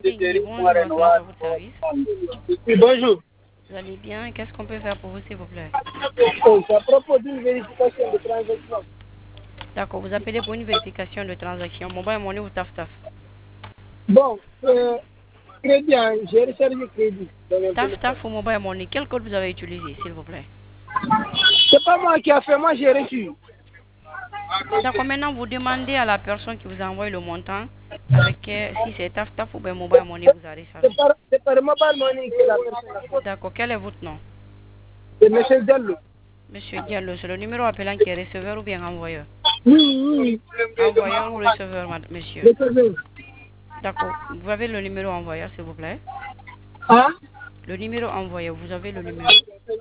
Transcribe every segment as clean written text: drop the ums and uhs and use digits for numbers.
Tingui, bonjour, à votre service. Oui, bonjour. Vous allez bien? Qu'est-ce qu'on peut faire pour vous, s'il vous plaît? C'est à propos d'une vérification de transaction. D'accord, vous appelez pour une vérification de transaction. Mobile Money ou TAF-TAF? Bon, crédit, j'ai rechargé crédit. TAF-TAF ou Mobile Money, quel code vous avez utilisé, s'il vous plaît? C'est pas moi qui a fait, moi j'ai reçu. D'accord, maintenant vous demandez à la personne qui vous a envoyé le montant avec si c'est TAF-TAF ou bien Mobile Money vous avez rechargé. C'est par Mobile Money que la personne a fait. D'accord, quel est votre nom? C'est M. Diallo. Monsieur Diallo, c'est le numéro appelant qui est receveur ou bien envoyeur? Oui. Envoyeur ou receveur, monsieur? Receveur. D'accord, vous avez le numéro envoyeur, s'il vous plaît? Hein? Le numéro envoyeur, vous avez le numéro?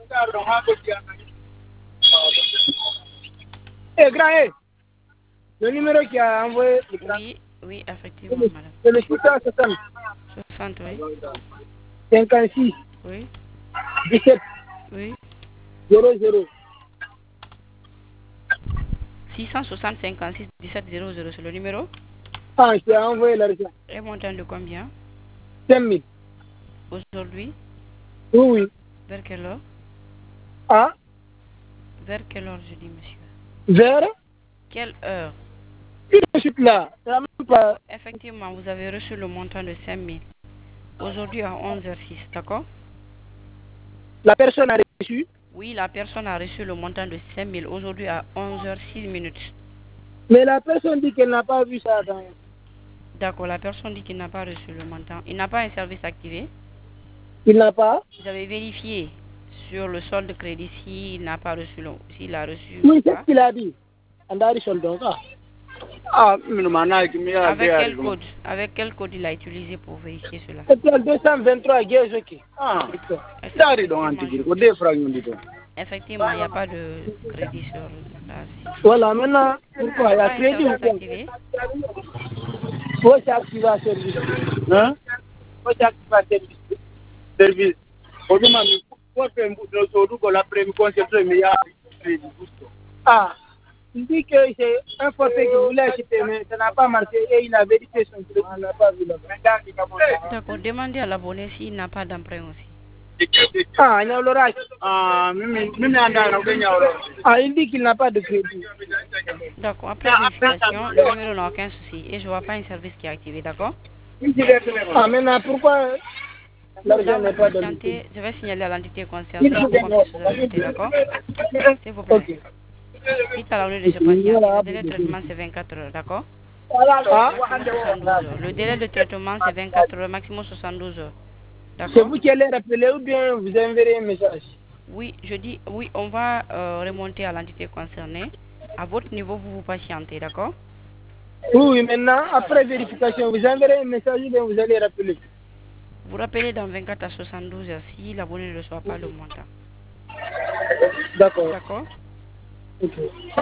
Grand, le numéro qui a envoyé le Oui, effectivement, madame. c'est le 660. 60, oui. 56. Oui. 17. Oui. 00. 660 56 17 00, c'est le numéro? Ah, je t'ai envoyé l'argent. Et montant de combien? 5 000. Aujourd'hui? Oui. Vers quelle heure? Ah? Vers quelle heure, je dis, monsieur? Vers? Quelle heure? Je suis là. Effectivement, vous avez reçu le montant de 5 000. Aujourd'hui à 11h06, d'accord? La personne a reçu? Oui, la personne a reçu le montant de 5 000 aujourd'hui à 11h06 minutes. Mais la personne dit qu'elle n'a pas vu ça dans... D'accord, la personne dit qu'il n'a pas reçu le montant. Il n'a pas un service activé? Il n'a pas? Vous avez vérifié sur le solde de crédit s'il n'a pas reçu s'il a reçu Oui, ou c'est pas? ce qu'il a dit. Avec quel code? Avec quel code il a utilisé pour vérifier cela? C'est le 223 Gézoki. Effectivement, il n'y a pas de crédit sur la... Voilà, maintenant, pourquoi il y a Pas un crédit ou service quoi? activé? Faut s'activer à service. Hein? Faut s'activer à service. Service. Ah, il dit que c'est un forfait qui voulait acheter, mais ça n'a pas marché et il a vérifié son crédit, il n'a pas vu le D'accord, demandez à l'abonné s'il n'a pas d'emprunt aussi. Ah, il dit qu'il n'a pas de crédit. D'accord, après vérification, le numéro n'a aucun souci et je ne vois pas un service qui est activé, d'accord? Ah, maintenant, pourquoi l'argent Là, n'est vous pas donné? patientez, je vais signaler à l'entité concernée pour qu'on puisse vous assister, d'accord? S'il vous plaît. Dites à la de se patienter. Le délai de traitement, c'est 24 heures, d'accord? Maximum 72 heures. Le délai de traitement, c'est 24 heures, maximum 72 heures. C'est D'accord? vous qui allez rappeler ou bien vous enverrez un message? Oui, je dis, oui, on va remonter à l'entité concernée. À votre niveau, vous vous patientez, d'accord? Oui, maintenant, après vérification, vous enverrez un message ou bien vous allez rappeler? Vous rappelez dans 24 à 72 heures si l'abonné ne reçoit pas le montant. D'accord. D'accord? Ok.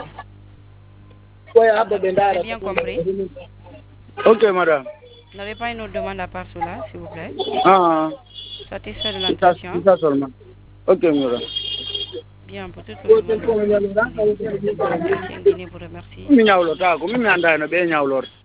Vous avez bien compris? Ok, madame. Vous n'avez pas une autre demande à part cela, s'il vous plaît? Ah, Satisfait de l'entretien? c'est ça seulement. Ok, madame. Bien, pour toute autre demande, merci en Guinée, vous remercie.